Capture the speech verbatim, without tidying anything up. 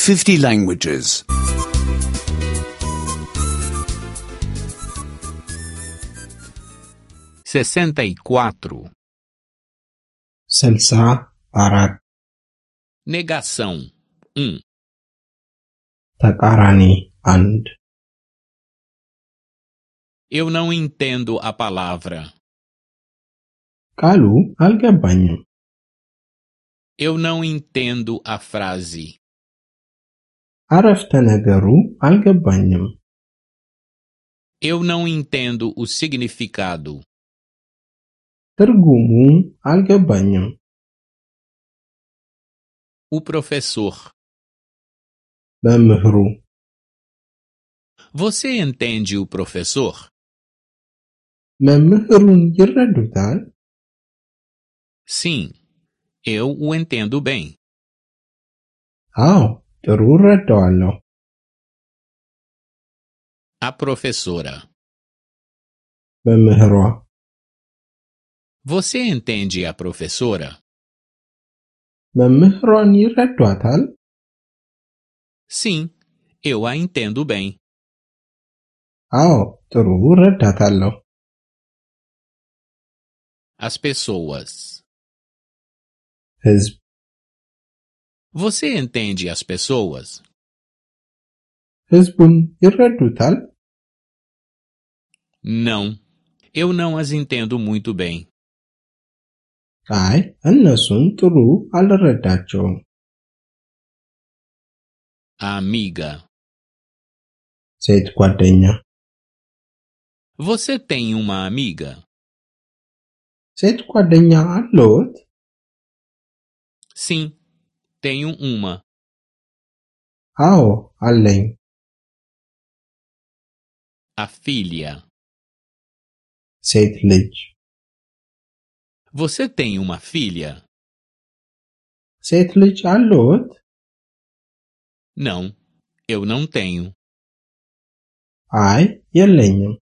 fifty languages. sessenta e quatro. ስልሳ አራት Negação. um. ተቃራኒ አንድ Eu não entendo a palavra. ቃሉ አልገባኝም። Eu não entendo a frase. አረፍተ ነገሩ አልገባኝም። Eu não entendo o significado. ትርጉሙ አልገባኝም። O professor. መምህሩ Você entende o professor? መምህሩን ይረዱታል? Sim, eu o entendo bem. አዎ ጥሩ እረዳዋለሁ። A professora. መምህሯ Você entende a professora? መምህሯን ይረዷታል? Sim, eu a entendo bem. አዎ ጥሩ እረዳታለሁ። As pessoas. ሕዝብ Você entende as pessoas? ሕዝቡን ይረዱታል? Não, eu não as entendo muito bem. አይ እነሱን ጥሩ አልረዳቸውም። A amiga. ሴት ጓደኛ Você tem uma amiga? ሴት ጓደኛ አለዎት? Sim, tenho uma. አዎ አለኝ። A filha. ሴት ልጅ Você tem uma filha? ሴት ልጅ አለዎት? Não, eu não tenho. አይ የለኝም።